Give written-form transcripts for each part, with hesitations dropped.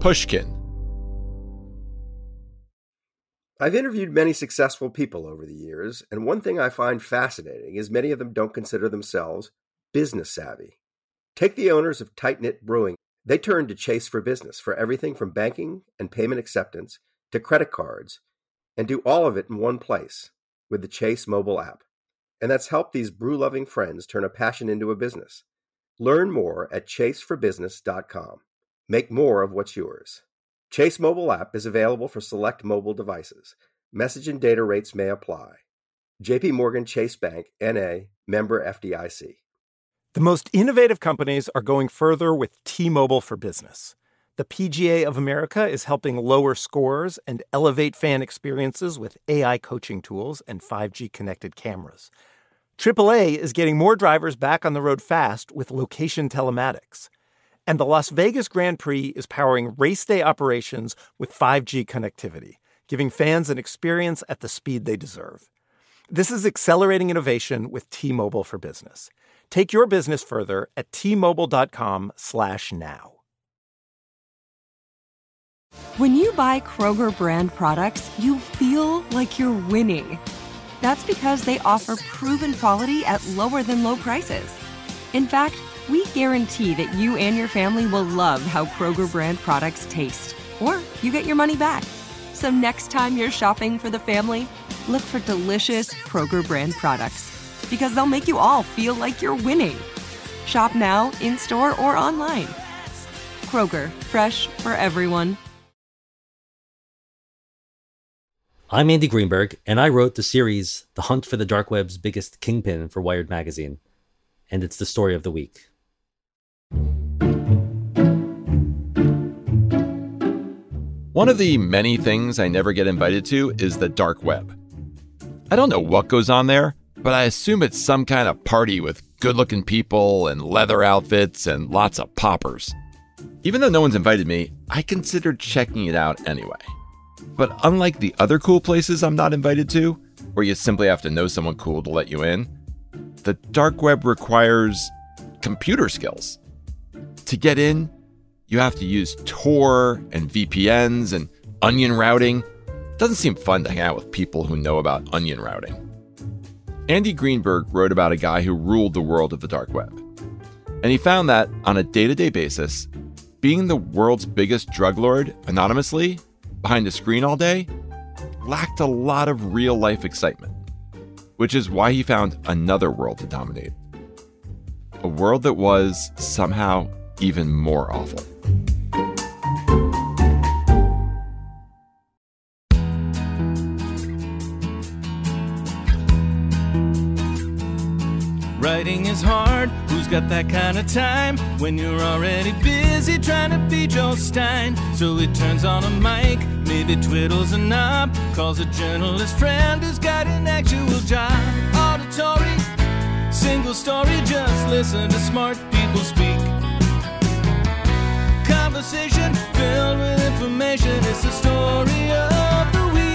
Pushkin. I've interviewed many successful people over the years, and one thing I find fascinating is many of them don't consider themselves business savvy. Take the owners of Tight Knit Brewing. They turned to Chase for business for everything from banking and payment acceptance to credit cards, and do all of it in one place with the Chase mobile app. And that's helped these brew-loving friends turn a passion into a business. Learn more at chaseforbusiness.com. Make more of what's yours. Chase mobile app is available for select mobile devices. Message and data rates may apply. JP Morgan Chase Bank, N.A., member FDIC. The most innovative companies are going further with T-Mobile for Business. The PGA of America is helping lower scores and elevate fan experiences with AI coaching tools and 5G connected cameras. AAA is getting more drivers back on the road fast with location telematics. And the Las Vegas Grand Prix is powering race day operations with 5G connectivity, giving fans an experience at the speed they deserve. This is accelerating innovation with T-Mobile for Business. Take your business further at T-Mobile.com/now. When you buy Kroger brand products, you feel like you're winning. That's because they offer proven quality at lower than low prices. In fact, we guarantee that you and your family will love how Kroger brand products taste, or you get your money back. So next time you're shopping for the family, look for delicious Kroger brand products, because they'll make you all feel like you're winning. Shop now, in-store, or online. Kroger, fresh for everyone. I'm Andy Greenberg, and I wrote the series The Hunt for the Dark Web's Biggest Kingpin for Wired Magazine. And it's the story of the week. One of the many things I never get invited to is the dark web. I don't know what goes on there, but I assume it's some kind of party with good-looking people and leather outfits and lots of poppers. Even though no one's invited me, I considered checking it out anyway. But unlike the other cool places I'm not invited to, where you simply have to know someone cool to let you in, the dark web requires computer skills. To get in, you have to use Tor and VPNs and onion routing. It doesn't seem fun to hang out with people who know about onion routing. Andy Greenberg wrote about a guy who ruled the world of the dark web. And he found that, on a day-to-day basis, being the world's biggest drug lord anonymously, behind a screen all day, lacked a lot of real-life excitement. Which is why he found another world to dominate. A world that was, somehow, even more awful. Writing is hard, who's got that kind of time? When you're already busy trying to be Joe Stein. So he turns on a mic, maybe twiddles a knob, calls a journalist friend who's got an actual job. Auditory, single story, just listen to smart people speak. Conversation filled with information, it's the story of the week.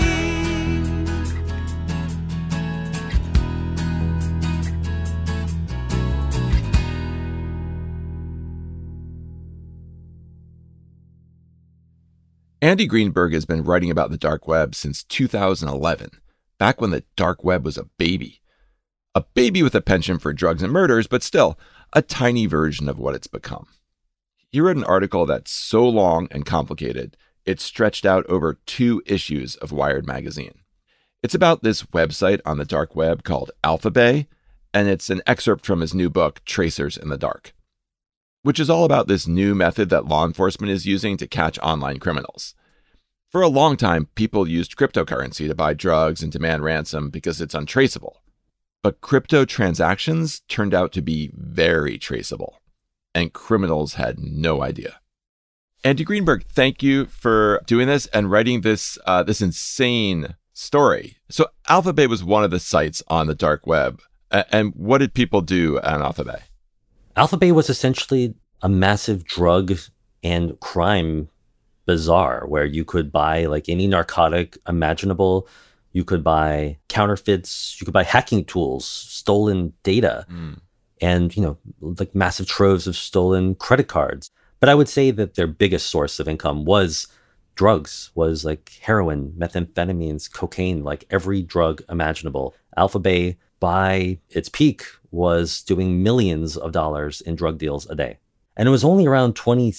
Andy Greenberg has been writing about the dark web since 2011, back when the dark web was a baby. A baby with a penchant for drugs and murders, but still, a tiny version of what it's become. He wrote an article that's so long and complicated, it stretched out over 2 issues of Wired magazine. It's about this website on the dark web called Alphabay, and it's an excerpt from his new book, Tracers in the Dark, which is all about this new method that law enforcement is using to catch online criminals. For a long time, people used cryptocurrency to buy drugs and demand ransom because it's untraceable. But crypto transactions turned out to be very traceable, and criminals had no idea. Andy Greenberg, thank you for doing this and writing this insane story. So Alphabay was one of the sites on the dark web. And what did people do on Alphabay? Alphabay was essentially a massive drug and crime bazaar where you could buy like any narcotic imaginable. You could buy counterfeits, you could buy hacking tools, stolen data, and, like massive troves of stolen credit cards. But I would say that their biggest source of income was drugs, was like heroin, methamphetamines, cocaine, like every drug imaginable. Alphabay, by its peak, was doing millions of dollars in drug deals a day. And it was only around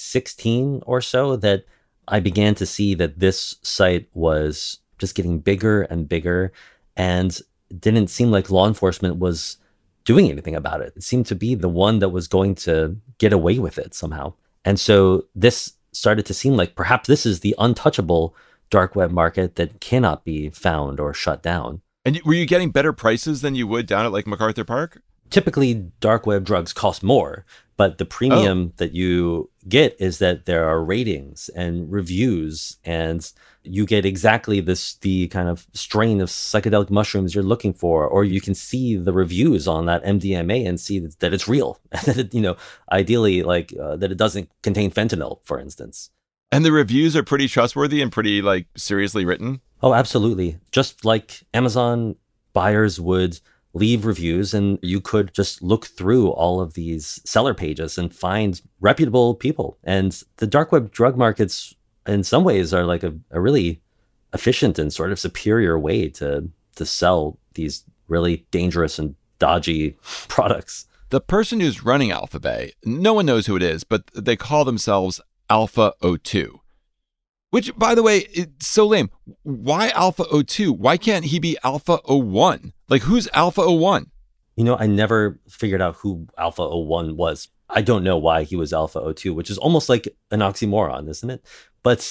2016 or so that I began to see that this site was just getting bigger and bigger, and it didn't seem like law enforcement was doing anything about it. It seemed to be the one that was going to get away with it somehow. And so this started to seem like perhaps this is the untouchable dark web market that cannot be found or shut down. And were you getting better prices than you would down at like MacArthur Park? Typically, dark web drugs cost more, but the premium that you get is that there are ratings and reviews, and you get exactly the kind of strain of psychedelic mushrooms you're looking for, or you can see the reviews on that MDMA and see that it's real, that it, ideally that it doesn't contain fentanyl, for instance. And the reviews are pretty trustworthy and pretty seriously written. Oh, absolutely. Just like Amazon, buyers would leave reviews, and you could just look through all of these seller pages and find reputable people. And the dark web drug markets, in some ways, are like a really efficient and sort of superior way to sell these really dangerous and dodgy products. The person who's running Alphabay, no one knows who it is, but they call themselves Alpha O2. Which, by the way, it's so lame. Why Alpha O2? Why can't he be Alpha O1? Who's Alpha O1? I never figured out who Alpha O1 was. I don't know why he was Alpha O2, which is almost like an oxymoron, isn't it? But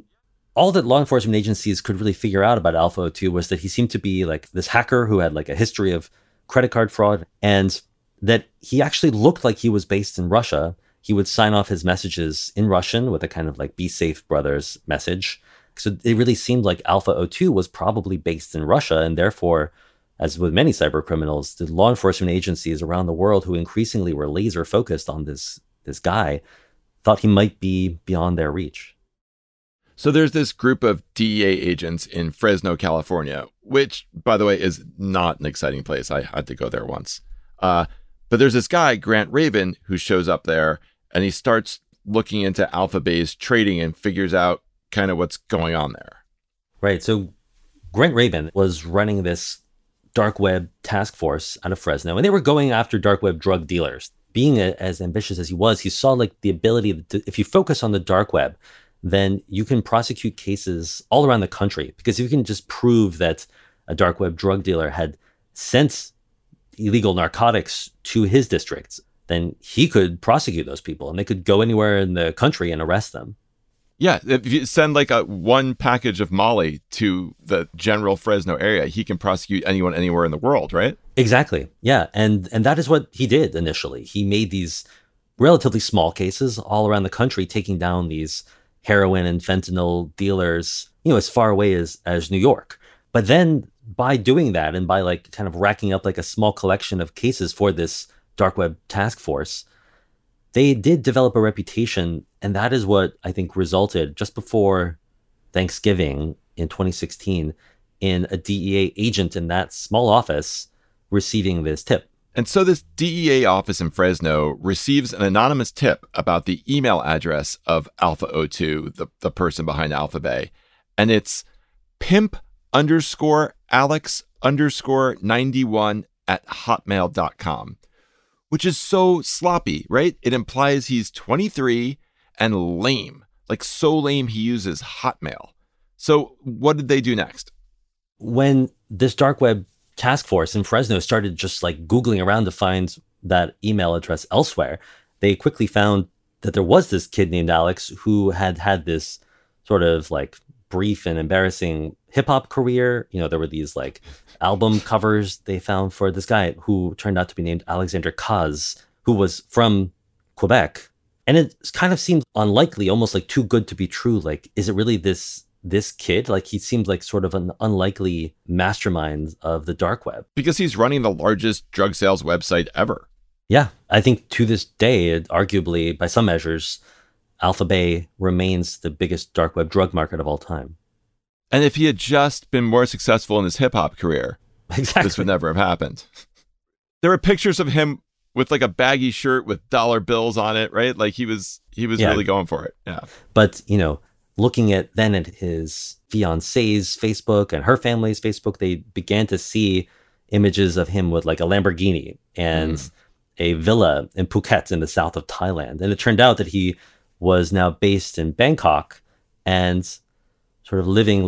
all that law enforcement agencies could really figure out about Alpha O2 was that he seemed to be this hacker who had a history of credit card fraud, and that he actually looked like he was based in Russia. He would sign off his messages in Russian with a kind of "Be safe, brothers" message. So it really seemed like Alpha O2 was probably based in Russia, and therefore, as with many cyber criminals, the law enforcement agencies around the world who increasingly were laser focused on this guy thought he might be beyond their reach. So there's this group of DEA agents in Fresno, California, which, by the way, is not an exciting place. I had to go there once. But there's this guy, Grant Raven, who shows up there, and he starts looking into Alphabay's trading and figures out kind of what's going on there. Right. So Grant Raven was running this dark web task force out of Fresno, and they were going after dark web drug dealers. Being as ambitious as he was, he saw the ability to, if you focus on the dark web, then you can prosecute cases all around the country. Because if you can just prove that a dark web drug dealer had sent illegal narcotics to his districts, then he could prosecute those people, and they could go anywhere in the country and arrest them. Yeah, if you send one package of Molly to the general Fresno area, he can prosecute anyone anywhere in the world, right? Exactly. Yeah, and that is what he did initially. He made these relatively small cases all around the country, taking down these heroin and fentanyl dealers, as far away as New York. But then by doing that, and by kind of racking up a small collection of cases for this dark web task force, they did develop a reputation, and that is what I think resulted just before Thanksgiving in 2016 in a DEA agent in that small office receiving this tip. And so this DEA office in Fresno receives an anonymous tip about the email address of Alpha O2, the person behind Alphabay, and it's pimp_Alex_91@hotmail.com. Which is so sloppy, right? It implies he's 23 and lame. So lame he uses Hotmail. So what did they do next? When this dark web task force in Fresno started just Googling around to find that email address elsewhere, they quickly found that there was this kid named Alex who had this sort of brief and embarrassing hip hop career. There were these album covers they found for this guy who turned out to be named Alexander Kaz, who was from Quebec. And it kind of seemed unlikely, almost too good to be true. Is it really this kid? He seemed sort of an unlikely mastermind of the dark web. Because he's running the largest drug sales website ever. Yeah, I think to this day, arguably, by some measures, Alphabay remains the biggest dark web drug market of all time. And if he had just been more successful in his hip hop career, exactly, this would never have happened. There are pictures of him with like a baggy shirt with dollar bills on it, right? Like he was really going for it. Yeah. But, looking at his fiance's Facebook and her family's Facebook, they began to see images of him with like a Lamborghini and a villa in Phuket in the south of Thailand. And it turned out that he was now based in Bangkok and sort of living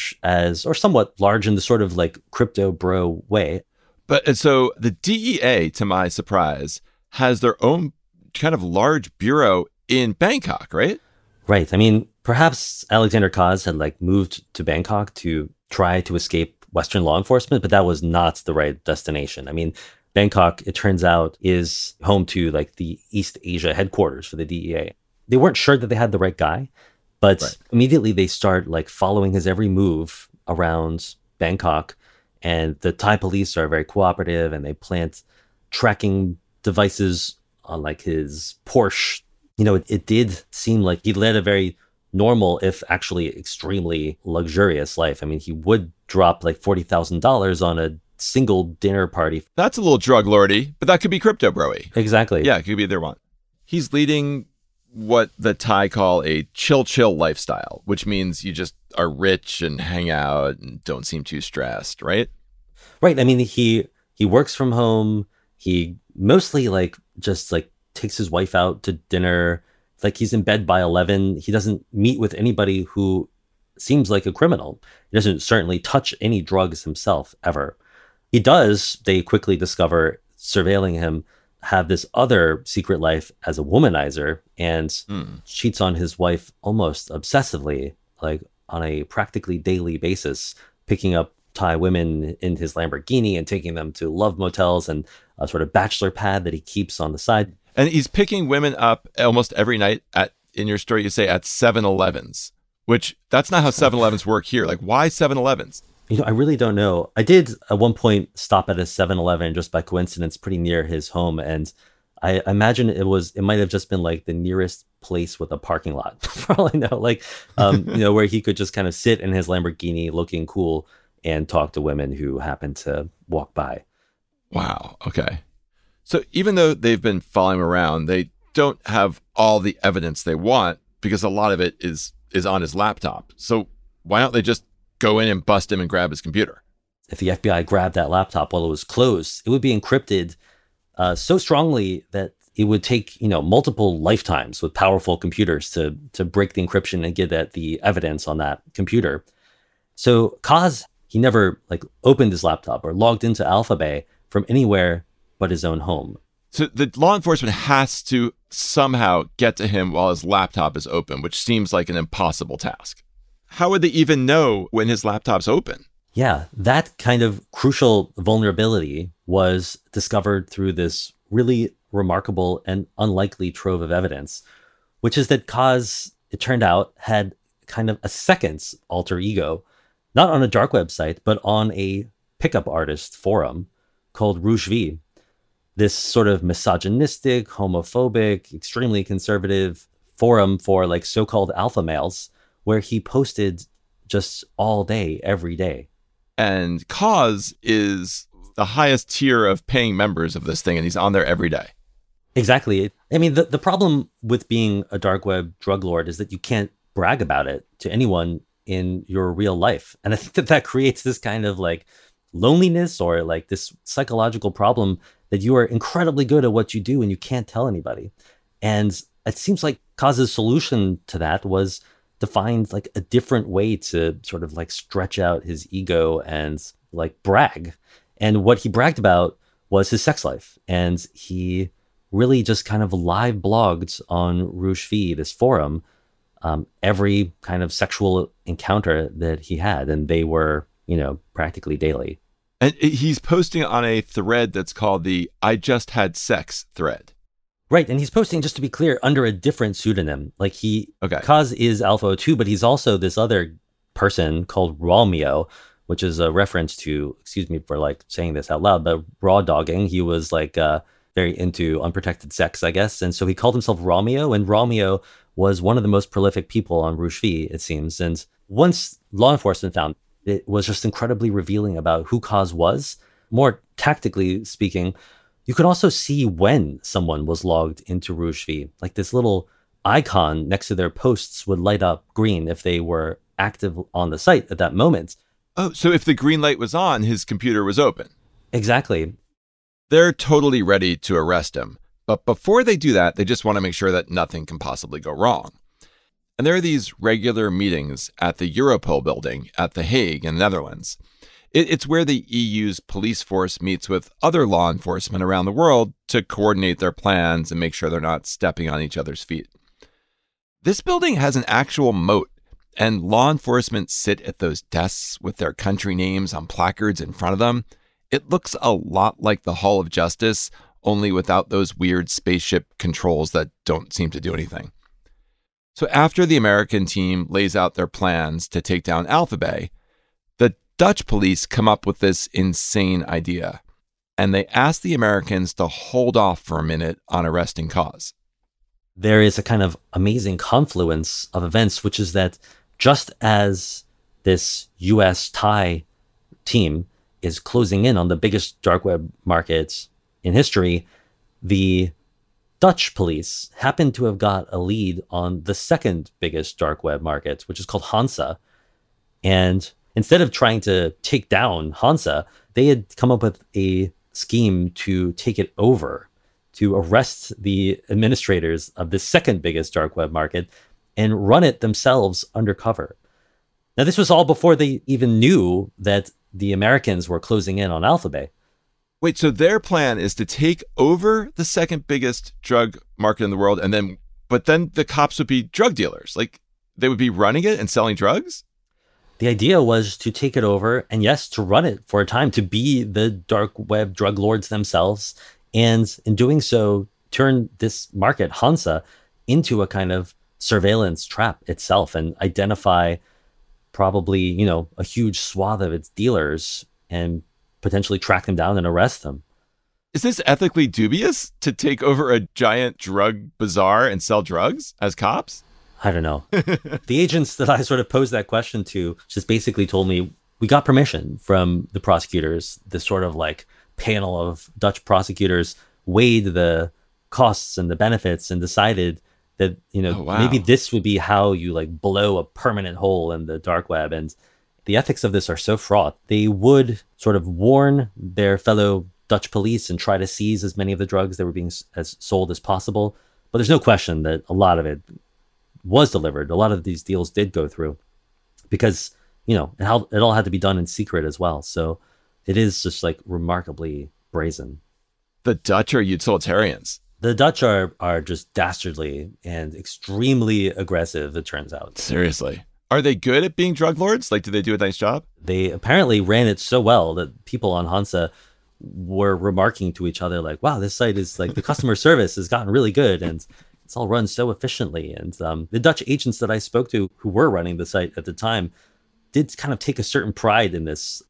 somewhat large in the sort of like crypto bro way. But so the DEA, to my surprise, has their own kind of large bureau in Bangkok, right? Right. I mean, perhaps Alexander Kaz had like moved to Bangkok to try to escape Western law enforcement, but that was not the right destination. I mean, Bangkok, it turns out, is home to like the East Asia headquarters for the DEA. They weren't sure that they had the right guy, but immediately they start like following his every move around Bangkok. And the Thai police are very cooperative, and they plant tracking devices on like his Porsche. It did seem like he led a very normal, if actually extremely luxurious life. I mean, he would drop like $40,000 on a single dinner party. That's a little drug lordy, but that could be crypto bro-y. Exactly. Yeah, it could be either one. He's leading what the Thai call a chill lifestyle, which means you just are rich and hang out and don't seem too stressed, right? Right. I mean, he works from home. He mostly like just like takes his wife out to dinner. Like he's in bed by 11. He doesn't meet with anybody who seems like a criminal. He doesn't certainly touch any drugs himself ever. He does, they quickly discover, surveilling him, have this other secret life as a womanizer and cheats on his wife almost obsessively, like on a practically daily basis, picking up Thai women in his Lamborghini and taking them to love motels and a sort of bachelor pad that he keeps on the side. And he's picking women up almost every night in your story, you say at 7-Elevens, which that's not how 7-Elevens work here. Like, why 7-Elevens? I really don't know. I did at one point stop at a 7-Eleven just by coincidence pretty near his home. And I imagine it might have just been like the nearest place with a parking lot, for all I know, like, where he could just kind of sit in his Lamborghini looking cool and talk to women who happen to walk by. Wow. Okay. So even though they've been following him around, they don't have all the evidence they want because a lot of it is on his laptop. So why don't they just go in and bust him and grab his computer? If the FBI grabbed that laptop while it was closed, it would be encrypted so strongly that it would take, multiple lifetimes with powerful computers to break the encryption and get at the evidence on that computer. So Kaz, he never like opened his laptop or logged into Alphabay from anywhere but his own home. So the law enforcement has to somehow get to him while his laptop is open, which seems like an impossible task. How would they even know when his laptop's open? Yeah, that kind of crucial vulnerability was discovered through this really remarkable and unlikely trove of evidence, which is that Kaz, it turned out, had kind of a second alter ego, not on a dark website, but on a pickup artist forum called Rouge V. This sort of misogynistic, homophobic, extremely conservative forum for like so-called alpha males, where he posted just all day, every day. And Kaz is the highest tier of paying members of this thing, and he's on there every day. Exactly. I mean, the problem with being a dark web drug lord is that you can't brag about it to anyone in your real life. And I think that creates this kind of like loneliness or like this psychological problem that you are incredibly good at what you do and you can't tell anybody. And it seems like Kaz's solution to that was to find like a different way to sort of like stretch out his ego and like brag. And what he bragged about was his sex life. And he really just kind of live blogged on Rouge V, this forum, every kind of sexual encounter that he had. And they were, practically daily. And he's posting on a thread that's called the I Just Had Sex thread. Right. And he's posting, just to be clear, under a different pseudonym. Like Kaz is Alpha 02, but he's also this other person called Romeo, which is a reference to, excuse me for like saying this out loud, but raw dogging. He was like very into unprotected sex, I guess. And so he called himself Romeo, and Romeo was one of the most prolific people on Rouge V, it seems. And once law enforcement found it was just incredibly revealing about who Kaz was. More tactically speaking, You could also see when someone was logged into Rouge V. Like this little icon next to their posts would light up green if they were active on the site at that moment. Oh, so if the green light was on, his computer was open. Exactly. They're totally ready to arrest him. But before they do that, they just want to make sure that nothing can possibly go wrong. And there are these regular meetings at the Europol building at The Hague in the Netherlands. It's where the EU's police force meets with other law enforcement around the world to coordinate their plans and make sure they're not stepping on each other's feet. This building has an actual moat, and law enforcement sit at those desks with their country names on placards in front of them. It looks a lot like the Hall of Justice, only without those weird spaceship controls that don't seem to do anything. So after the American team lays out their plans to take down Alphabet, the Dutch police come up with this insane idea, and they ask the Americans to hold off for a minute on arresting Koz. There is a kind of amazing confluence of events, which is that just as this US-Thai team is closing in on the biggest dark web market in history, the Dutch police happen to have got a lead on the second biggest dark web market, which is called Hansa. And instead of trying to take down Hansa, they had come up with a scheme to take it over, to arrest the administrators of the second biggest dark web market and run it themselves undercover. Now, this was all before they even knew that the Americans were closing in on Alphabet. Wait, so their plan is to take over the second biggest drug market in the world, but then the cops would be drug dealers. Like, they would be running it and selling drugs? The idea was to take it over and, yes, to run it for a time, to be the dark web drug lords themselves. And in doing so, turn this market, Hansa, into a kind of surveillance trap itself and identify probably, a huge swath of its dealers and potentially track them down and arrest them. Is this ethically dubious to take over a giant drug bazaar and sell drugs as cops? I don't know. The agents that I sort of posed that question to just basically told me, we got permission from the prosecutors. This sort of like panel of Dutch prosecutors weighed the costs and the benefits and decided that, maybe this would be how you like blow a permanent hole in the dark web. And the ethics of this are so fraught. They would sort of warn their fellow Dutch police and try to seize as many of the drugs that were being sold as possible. But there's no question that a lot of it was delivered. A lot of these deals did go through because, it all had to be done in secret as well. So it is just like remarkably brazen. The Dutch are utilitarians. The Dutch are just dastardly and extremely aggressive, it turns out. Seriously. Are they good at being drug lords? Like, do they do a nice job? They apparently ran it so well that people on Hansa were remarking to each other like, wow, this site is like the customer service has gotten really good and it's all run so efficiently. And the Dutch agents that I spoke to who were running the site at the time did kind of take a certain pride in this.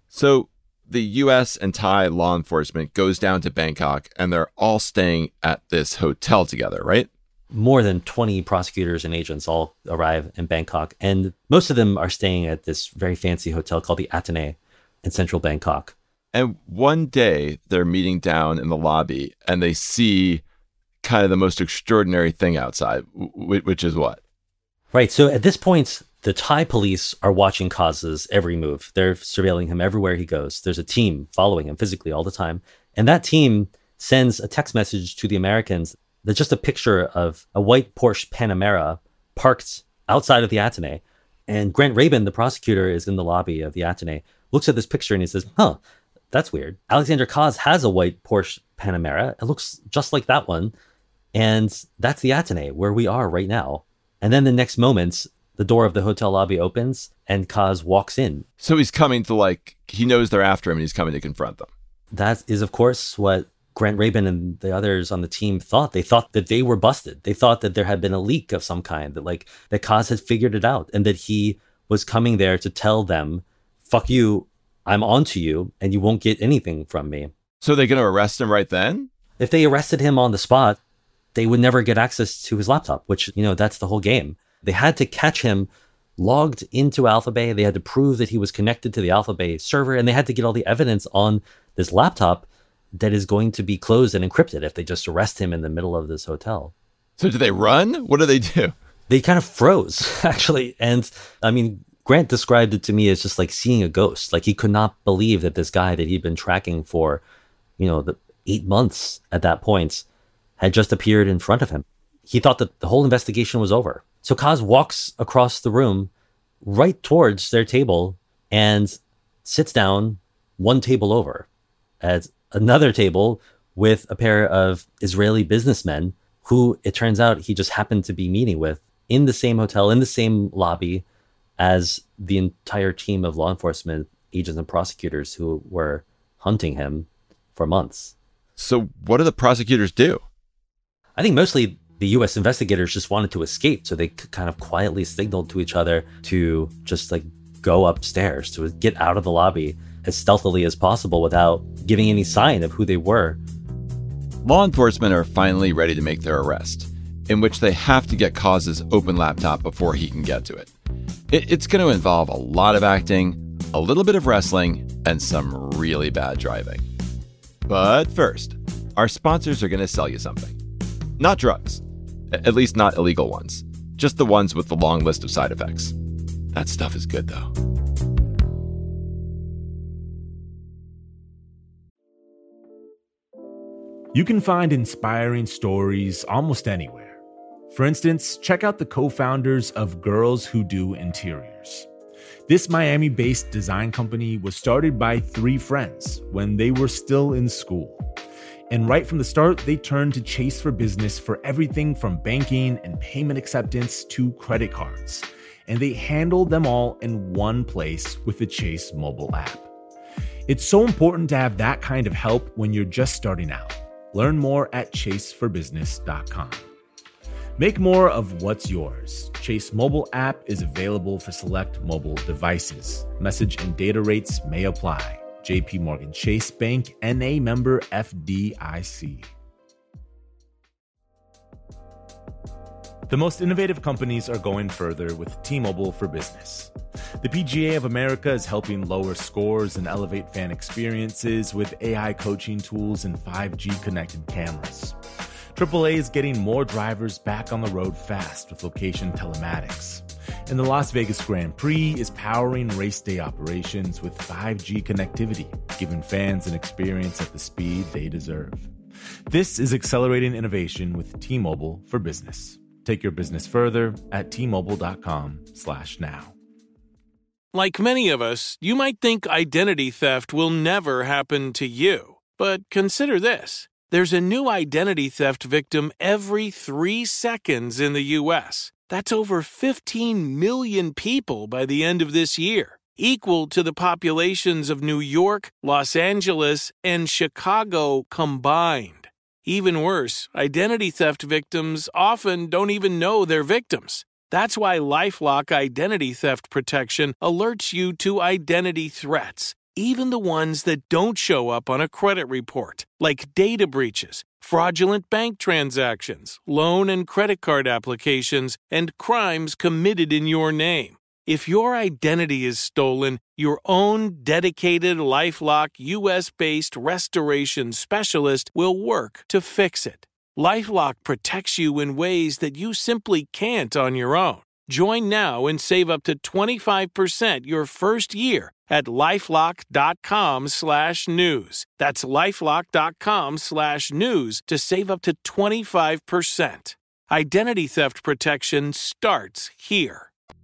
So the US and Thai law enforcement goes down to Bangkok and they're all staying at this hotel together, right? More than 20 prosecutors and agents all arrive in Bangkok. And most of them are staying at this very fancy hotel called the Athénée in central Bangkok. And one day they're meeting down in the lobby and they see kind of the most extraordinary thing outside, which is what? Right. So at this point, the Thai police are watching Koz's every move. They're surveilling him everywhere he goes. There's a team following him physically all the time. And that team sends a text message to the Americans. There's just a picture of a white Porsche Panamera parked outside of the Athénée. And Grant Rabin, the prosecutor, is in the lobby of the Athénée, looks at this picture and he says, that's weird. Alexander Koz has a white Porsche Panamera. It looks just like that one. And that's the Athénée where we are right now. And then the next moment, the door of the hotel lobby opens and Koz walks in. So he's coming to he knows they're after him and he's coming to confront them. That is, of course, what Grant Rabin and the others on the team thought. They thought that they were busted. They thought that there had been a leak of some kind, that Koz had figured it out and that he was coming there to tell them, fuck you, I'm onto you, and you won't get anything from me. So they're going to arrest him right then? If they arrested him on the spot, they would never get access to his laptop, which, that's the whole game. They had to catch him logged into Alphabet. They had to prove that he was connected to the Alphabet server, and they had to get all the evidence on this laptop that is going to be closed and encrypted if they just arrest him in the middle of this hotel. So do they run? What do they do? They kind of froze, actually. And I mean, Grant described it to me as just like seeing a ghost. Like he could not believe that this guy that he'd been tracking for, the 8 months at that point had just appeared in front of him. He thought that the whole investigation was over. So Kaz walks across the room right towards their table and sits down one table over at another table with a pair of Israeli businessmen who it turns out he just happened to be meeting with in the same hotel, in the same lobby as the entire team of law enforcement agents and prosecutors who were hunting him for months. So what do the prosecutors do? I think mostly the U.S. investigators just wanted to escape, so they kind of quietly signaled to each other to just like go upstairs, to get out of the lobby as stealthily as possible without giving any sign of who they were. Law enforcement are finally ready to make their arrest, in which they have to get Kaz's open laptop before he can get to it. It's going to involve a lot of acting, a little bit of wrestling, and some really bad driving. But first, our sponsors are going to sell you something. Not drugs. At least not illegal ones. Just the ones with the long list of side effects. That stuff is good, though. You can find inspiring stories almost anywhere. For instance, check out the co-founders of Girls Who Do Interiors. This Miami-based design company was started by 3 friends when they were still in school. And right from the start, they turned to Chase for Business for everything from banking and payment acceptance to credit cards. And they handled them all in one place with the Chase mobile app. It's so important to have that kind of help when you're just starting out. Learn more at chaseforbusiness.com. Make more of what's yours. Chase mobile app is available for select mobile devices. Message and data rates may apply. JP Morgan Chase Bank, N.A. member FDIC. The most innovative companies are going further with T-Mobile for Business. The PGA of America is helping lower scores and elevate fan experiences with AI coaching tools and 5G connected cameras. AAA is getting more drivers back on the road fast with location telematics. And the Las Vegas Grand Prix is powering race day operations with 5G connectivity, giving fans an experience at the speed they deserve. This is accelerating innovation with T-Mobile for Business. Take your business further at T-Mobile.com/now. Like many of us, you might think identity theft will never happen to you. But consider this. There's a new identity theft victim every 3 seconds in the U.S. That's over 15 million people by the end of this year, equal to the populations of New York, Los Angeles, and Chicago combined. Even worse, identity theft victims often don't even know they're victims. That's why LifeLock Identity Theft Protection alerts you to identity threats, even the ones that don't show up on a credit report, like data breaches, fraudulent bank transactions, loan and credit card applications, and crimes committed in your name. If your identity is stolen, your own dedicated LifeLock US-based restoration specialist will work to fix it. LifeLock protects you in ways that you simply can't on your own. Join now and save up to 25% your first year at LifeLock.com/news. That's LifeLock.com/news to save up to 25%. Identity theft protection starts here.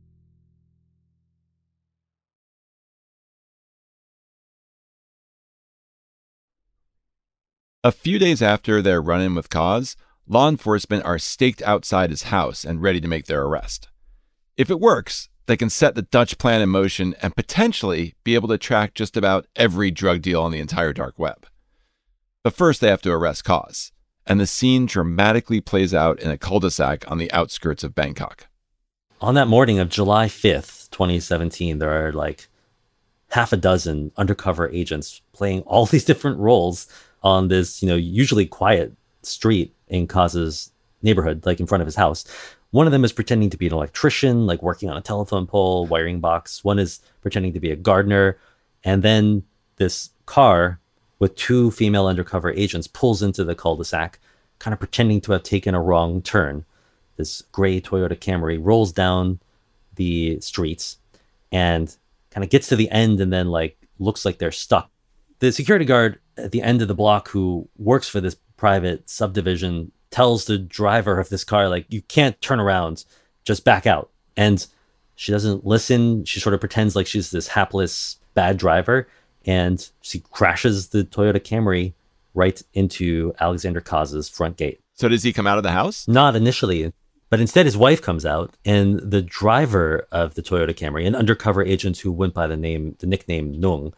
A few days after their run-in with Kaz, law enforcement are staked outside his house and ready to make their arrest. If it works, they can set the Dutch plan in motion and potentially be able to track just about every drug deal on the entire dark web. But first they have to arrest Kaz, and the scene dramatically plays out in a cul-de-sac on the outskirts of Bangkok. On that morning of July 5th, 2017, there are like half a dozen undercover agents playing all these different roles on this, usually quiet street in Kaz's neighborhood, like in front of his house. One of them is pretending to be an electrician, like working on a telephone pole, wiring box. One is pretending to be a gardener. And then this car with two female undercover agents, pulls into the cul-de-sac, kind of pretending to have taken a wrong turn. This gray Toyota Camry rolls down the streets and kind of gets to the end and then like looks like they're stuck. The security guard at the end of the block who works for this private subdivision tells the driver of this car, like, you can't turn around, just back out. And she doesn't listen. She sort of pretends like she's this hapless bad driver, and she crashes the Toyota Camry right into Alexander Kaz's front gate. So does he come out of the house? Not initially, but instead his wife comes out, and the driver of the Toyota Camry, an undercover agent who went by the nickname Nung,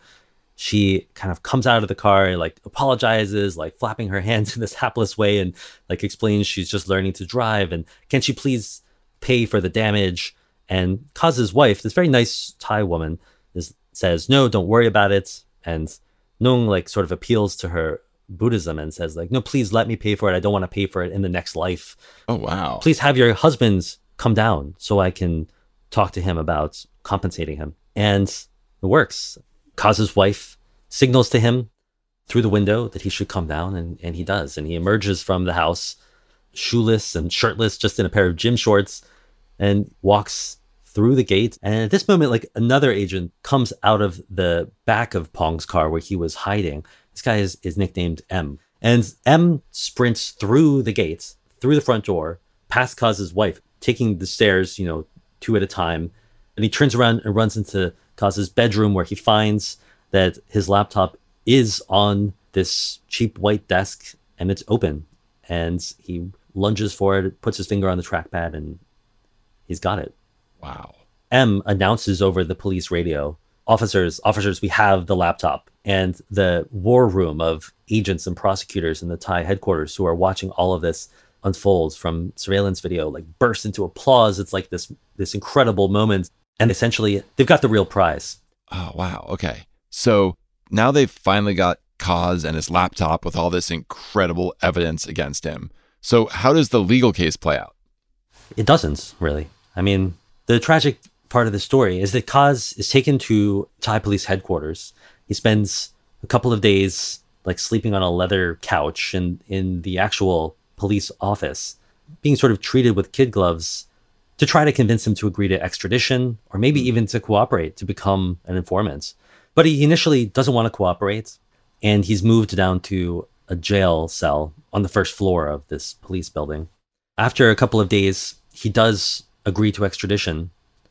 she kind of comes out of the car, like apologizes, like flapping her hands in this hapless way, and like explains she's just learning to drive, and can she please pay for the damage? And Kaz's wife, this very nice Thai woman, says, no, don't worry about it. And Nung like sort of appeals to her Buddhism and says like, no, please let me pay for it. I don't want to pay for it in the next life. Oh, wow. Please have your husband come down so I can talk to him about compensating him. And it works. Kaz's wife signals to him through the window that he should come down, and he does. And he emerges from the house shoeless and shirtless, just in a pair of gym shorts, and walks through the gate. And at this moment, like, another agent comes out of the back of Pong's car where he was hiding. This guy is nicknamed M. And M sprints through the gate, through the front door, past Kaz's wife, taking the stairs, two at a time. And he turns around and runs into Kaz's bedroom, where he finds that his laptop is on this cheap white desk and it's open. And he lunges for it, puts his finger on the trackpad, and he's got it. Wow. M announces over the police radio, officers, we have the laptop. And the war room of agents and prosecutors in the Thai headquarters who are watching all of this unfold from surveillance video, like, burst into applause. It's like this incredible moment. And essentially, they've got the real prize. Oh, wow. Okay. So now they've finally got Kaz and his laptop with all this incredible evidence against him. So how does the legal case play out? It doesn't, really. I mean, the tragic part of the story is that Kaz is taken to Thai police headquarters. He spends a couple of days like sleeping on a leather couch in the actual police office, being sort of treated with kid gloves to try to convince him to agree to extradition, or maybe even to cooperate, to become an informant. But he initially doesn't want to cooperate, and he's moved down to a jail cell on the first floor of this police building. After a couple of days, he does agree to extradition,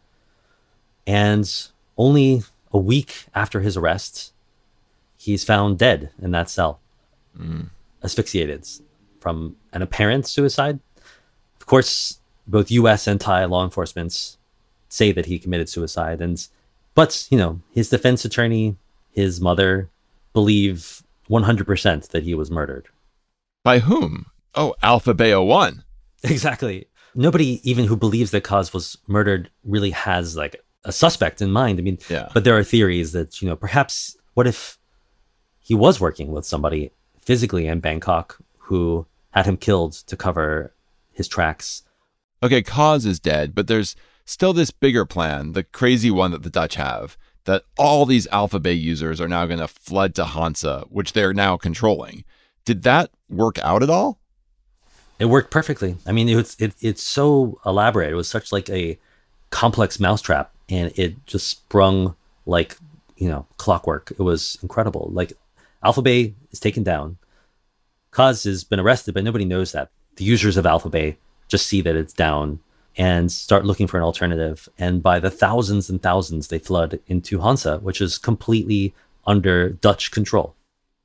and only a week after his arrest, he's found dead in that cell, asphyxiated from an apparent suicide. Of course, both U.S. and Thai law enforcement say that he committed suicide, but his defense attorney, his mother, believe 100% that he was murdered. By whom? Oh, Alpha Bay 01. Exactly. Nobody even who believes that Kaz was murdered really has like a suspect in mind. I mean, yeah. But there are theories that, perhaps what if he was working with somebody physically in Bangkok who had him killed to cover his tracks? Okay, Kaz is dead, but there's still this bigger plan, the crazy one that the Dutch have, that all these Alpha Bay users are now going to flood to Hansa, which they're now controlling. Did that work out at all? It worked perfectly. I mean, it's so elaborate. It was such like a complex mousetrap, and it just sprung like, clockwork. It was incredible. Like, Alpha Bay is taken down. Kaz has been arrested, but nobody knows that. The users of Alpha Bay just see that it's down and start looking for an alternative. And by the thousands and thousands, they flood into Hansa, which is completely under Dutch control.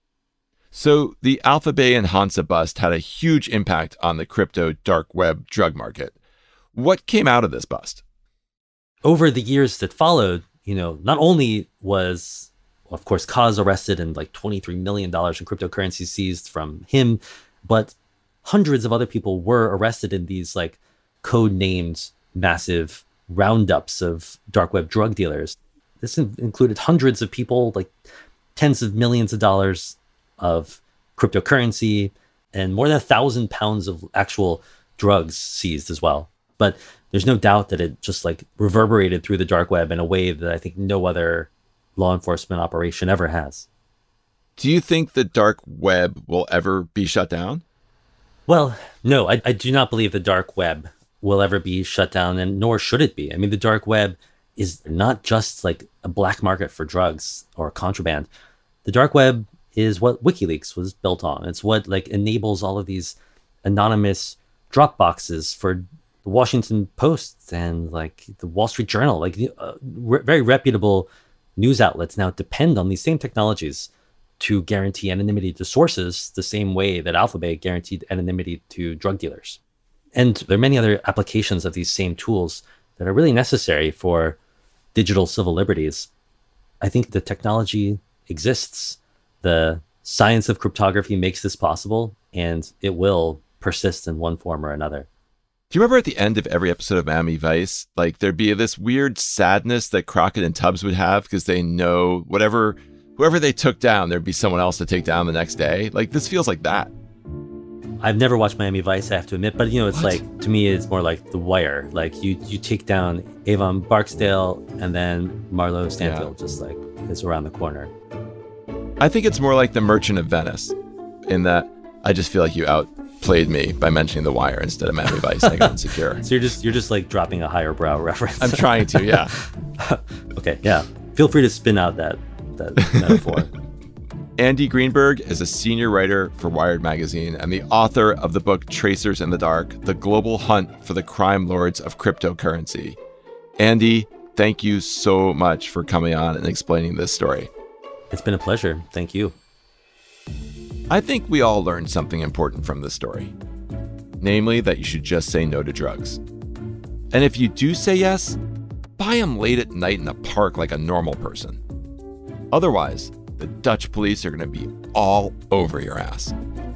So the Alpha Bay and Hansa bust had a huge impact on the crypto dark web drug market. What came out of this bust? Over the years that followed, not only was, of course, Kaz arrested and like $23 million in cryptocurrency seized from him, but hundreds of other people were arrested in these like code-named massive roundups of dark web drug dealers. This included hundreds of people, like tens of millions of dollars of cryptocurrency, and more than 1,000 pounds of actual drugs seized as well. But there's no doubt that it just like reverberated through the dark web in a way that I think no other law enforcement operation ever has. Do you think the dark web will ever be shut down? Well, no, I do not believe the dark web will ever be shut down, and nor should it be. I mean, the dark web is not just like a black market for drugs or contraband. The dark web is what WikiLeaks was built on. It's what like enables all of these anonymous drop boxes for the Washington Post and like the Wall Street Journal. Like very reputable news outlets now depend on these same technologies to guarantee anonymity to sources the same way that Alphabet guaranteed anonymity to drug dealers. And there are many other applications of these same tools that are really necessary for digital civil liberties. I think the technology exists. The science of cryptography makes this possible, and it will persist in one form or another. Do you remember at the end of every episode of Miami Vice, like there'd be this weird sadness that Crockett and Tubbs would have because they know whoever they took down, there'd be someone else to take down the next day? Like, this feels like that. I've never watched Miami Vice, I have to admit, but it's like, to me, it's more like The Wire. Like you take down Avon Barksdale and then Marlo Stanfield just like is around the corner. I think it's more like The Merchant of Venice in that I just feel like you outplayed me by mentioning The Wire instead of Miami Vice. I got insecure. So you're just like dropping a higher brow reference. I'm trying to, yeah. Okay, yeah. Feel free to spin out that metaphor. Andy Greenberg is a senior writer for Wired Magazine and the author of the book Tracers in the Dark, The Global Hunt for the Crime Lords of Cryptocurrency. Andy, thank you so much for coming on and explaining this story. It's been a pleasure. Thank you. I think we all learned something important from this story. Namely, that you should just say no to drugs. And if you do say yes, buy them late at night in the park like a normal person. Otherwise, the Dutch police are going to be all over your ass.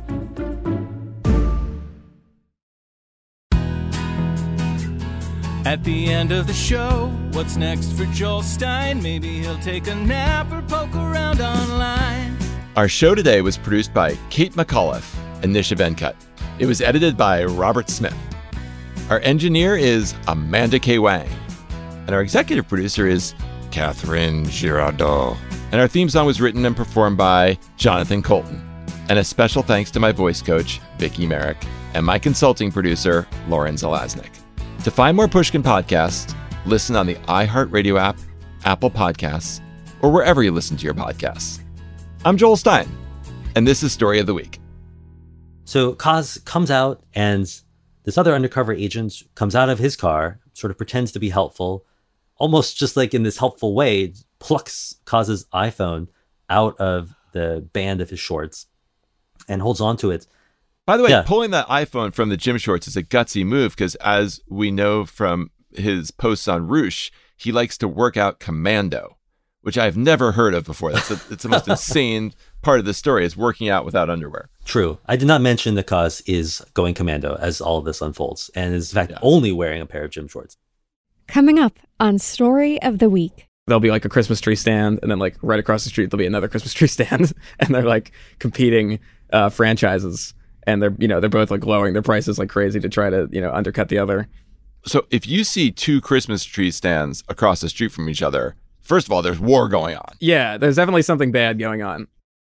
At the end of the show, what's next for Joel Stein? Maybe he'll take a nap or poke around online. Our show today was produced by Kate McAuliffe and Nisha Venkat. It was edited by Robert Smith. Our engineer is Amanda K. Wang. And our executive producer is Catherine Girardeau. And our theme song was written and performed by Jonathan Colton. And a special thanks to my voice coach, Vicky Merrick, and my consulting producer, Lauren Zelaznik. To find more Pushkin podcasts, listen on the iHeartRadio app, Apple Podcasts, or wherever you listen to your podcasts. I'm Joel Stein, and this is Story of the Week. So Kaz comes out, and this other undercover agent comes out of his car, sort of pretends to be helpful, almost just like in this helpful way, plucks Kaz's iPhone out of the band of his shorts and holds onto it. By the way, pulling that iPhone from the gym shorts is a gutsy move because, as we know from his posts on Roosh, he likes to work out commando, which I've never heard of before. It's the most insane part of the story, is working out without underwear. True. I did not mention that Kaz is going commando as all of this unfolds and is, in fact, only wearing a pair of gym shorts. Coming up on Story of the Week. There'll be like a Christmas tree stand, and then like right across the street, there'll be another Christmas tree stand, and they're like competing franchises. And they're both like lowering their prices like crazy to try to, undercut the other. So if you see two Christmas tree stands across the street from each other, first of all, there's war going on. Yeah, there's definitely something bad going on.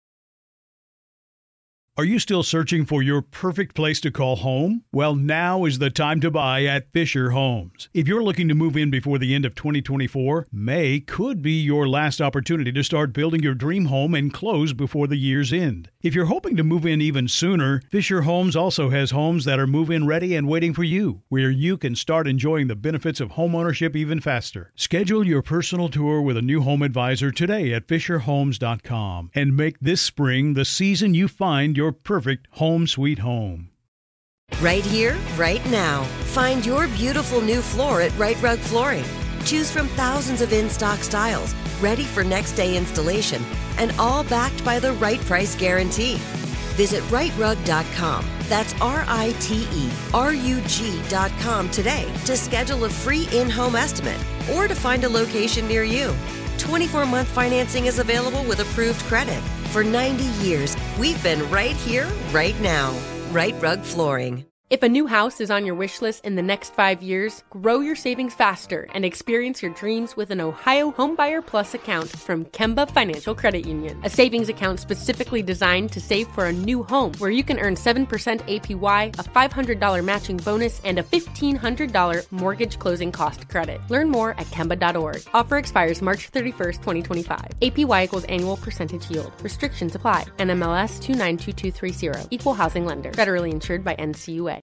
Are you still searching for your perfect place to call home? Well, now is the time to buy at Fisher Homes. If you're looking to move in before the end of 2024, May could be your last opportunity to start building your dream home and close before the year's end. If you're hoping to move in even sooner, Fisher Homes also has homes that are move-in ready and waiting for you, where you can start enjoying the benefits of homeownership even faster. Schedule your personal tour with a new home advisor today at FisherHomes.com and make this spring the season you find your perfect home sweet home. Right here, right now. Find your beautiful new floor at Right Rug Flooring. Choose from thousands of in-stock styles, ready for next day installation, and all backed by the right price guarantee. Visit rightrug.com. That's RITERUG.com today to schedule a free in-home estimate or to find a location near you. 24-month financing is available with approved credit. For 90 years, we've been right here, right now. Right Rug Flooring. If a new house is on your wish list in the next 5 years, grow your savings faster and experience your dreams with an Ohio Homebuyer Plus account from Kemba Financial Credit Union. A savings account specifically designed to save for a new home where you can earn 7% APY, a $500 matching bonus, and a $1,500 mortgage closing cost credit. Learn more at Kemba.org. Offer expires March 31st, 2025. APY equals annual percentage yield. Restrictions apply. NMLS 292230. Equal housing lender. Federally insured by NCUA.